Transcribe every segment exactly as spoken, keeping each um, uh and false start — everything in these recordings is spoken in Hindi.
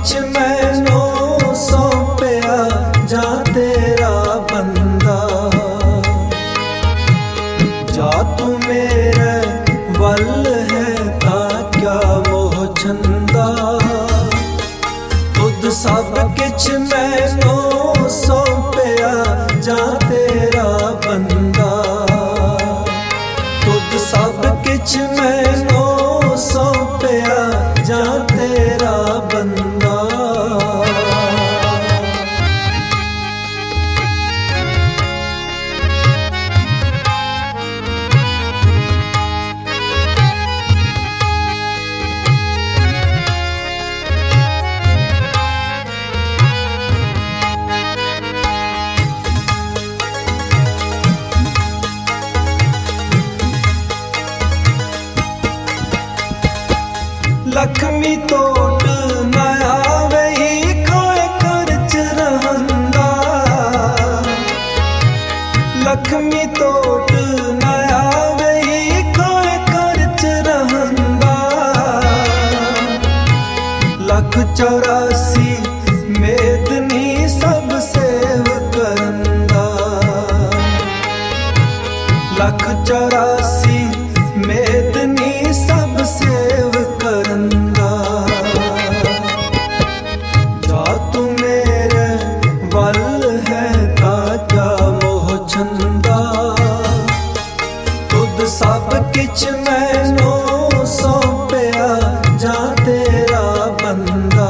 किछ मैनू सौंपया जा तेरा बंदा, जा तू मेरे वल है ता क्या मोह छंदा। तुद सब किछ मैनू सौंपया जा तेरा बंदा, तुद सब किछ मैनू सौंपया जा तेरा बंदा। लक्ष्मी तोड़ न आवे कोई खर्च रहंदा, लक्ष्मी तोड़ न आवे कोई खर्च रहंदा। लख चौरासी मेदनी सब सेव करंदा, लख चौरासी मेदनी सब सेव करंदा। जा तू मेरे वल है ता क्या मोह छंदा, तुद सब किछ मैनू सौंपया जा तेरा बंदा,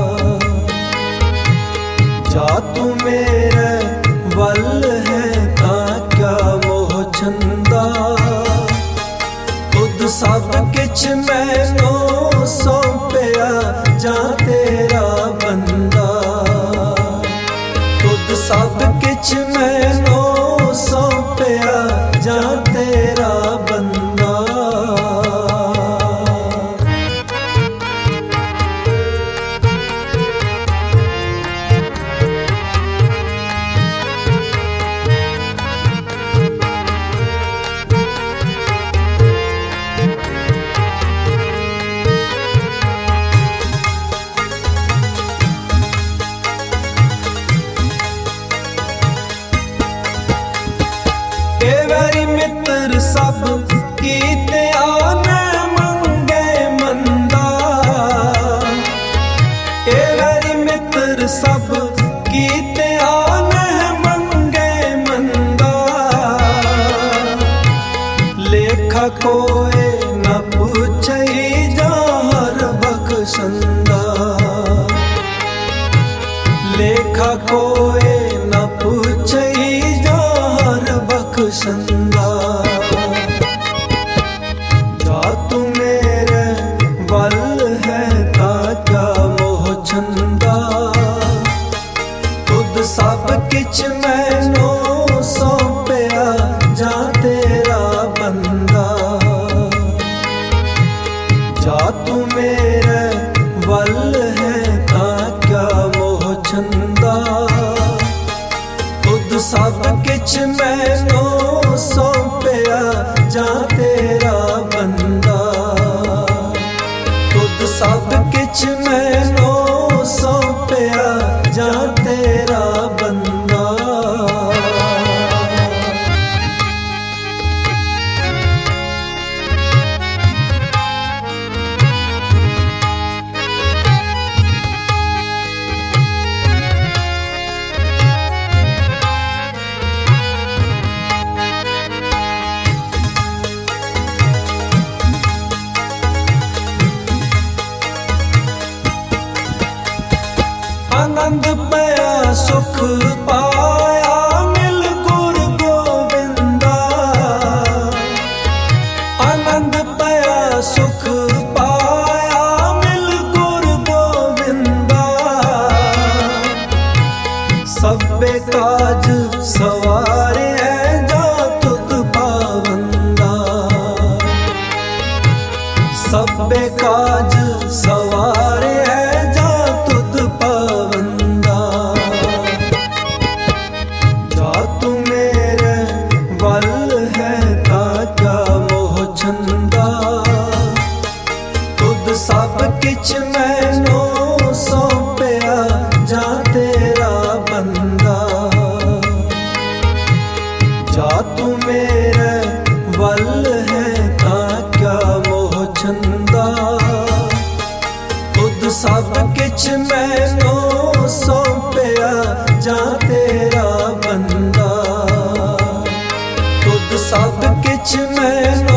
जा तू मेरे वल है ता क्या मोह छंदा। तुद सब किछ मैनू सौंपया जा तेरा बंदा, तुद सब किछ मैनू सौंपया जा तेरा बंदा। वैरी मित्र सब कीते आने मंगे मंदा, ए वैरी मित्र सब कीते आने मंगे मंदा। लेखा कोई न पूछे जार बख्शंदा, लेखा कोई न पूछे बख्शंदा। जा तू मेरे वल है ता क्या मोह छंदा, तुद सब किछ मैनू सौंपया जा तेरा बंदा, जा तू मेरे वल है ता क्या मोह छंदा। तुद सब किछ मैनू सौंपया जा तेरा बंदा, तुद सब किछ मैनू सौंपया जा तेरा बंदा। आनंद पाया सुख पाया मिल गुरु गोविंदा, आनंद पाया सुख पाया मिल गुरु गोविंदा। सबे काज सवारे जा तुद पावंदा, सबे काज सवारे जा तुद पावंदा। जा तू मेरे वल है ता क्या मोह छंदा, तुद सब किछ मैनू सौंप किछ मैनू सौंपया जा तेरा बंदा, तुद सब किछ मैनू